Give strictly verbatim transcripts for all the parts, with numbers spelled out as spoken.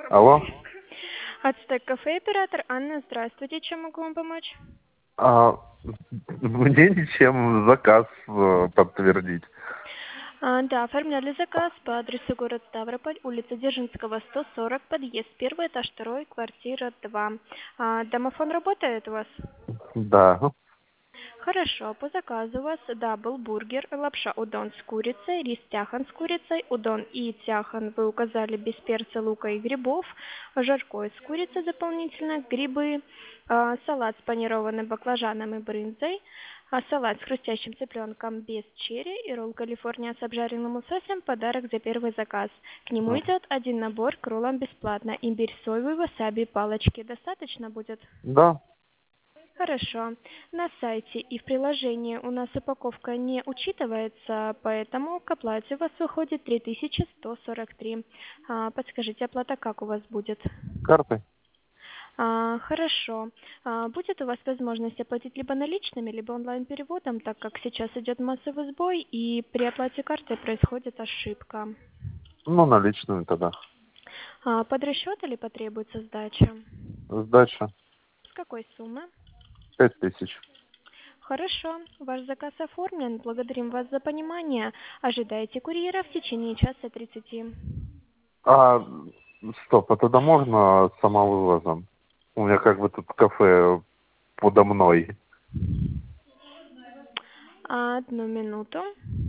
Алло. Ацтек кафе, оператор Анна, здравствуйте. Чем могу вам помочь? А, мне ничем заказ э, подтвердить. А, да, оформляли заказ по адресу город Ставрополь, улица Дзержинского, сто сорок, подъезд, первый этаж, второй, квартира два. А, домофон работает у вас? Да. Хорошо, по заказу у вас, да, был бургер, лапша удон с курицей, рис тяхан с курицей, удон и тяхан вы указали без перца, лука и грибов, жаркое с курицей дополнительно, грибы, а, салат с панированным баклажаном и брынзой, а, салат с хрустящим цыпленком без черри и ролл Калифорния с обжаренным лососем, подарок за первый заказ. К нему идет один набор к роллам бесплатно, имбирь соевый, васаби, палочки. Достаточно будет? Да. Хорошо. На сайте и в приложении у нас упаковка не учитывается, поэтому к оплате у вас выходит три тысячи сто сорок три. А, подскажите, оплата как у вас будет? Картой. А, хорошо. А, будет у вас возможность оплатить либо наличными, либо онлайн-переводом, так как сейчас идет массовый сбой и при оплате картой происходит ошибка. Ну, наличными тогда. А, под расчет или потребуется сдача? Сдача. С какой суммы? Пять тысяч. Хорошо, ваш заказ оформлен. Благодарим вас за понимание. Ожидайте курьера в течение часа тридцати. А, стоп, а тогда можно самовывозом? У меня как бы тут кафе подо мной. Одну минуту.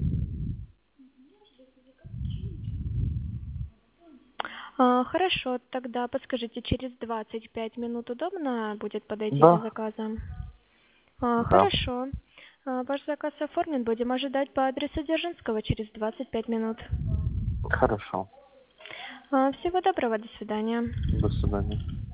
А, хорошо, тогда подскажите, через двадцать пять минут удобно будет подойти за Да. заказом? А, Да. хорошо. А, ваш заказ оформлен. Будем ожидать по адресу Дзержинского через двадцать пять минут. Хорошо. А, всего доброго, до свидания. До свидания.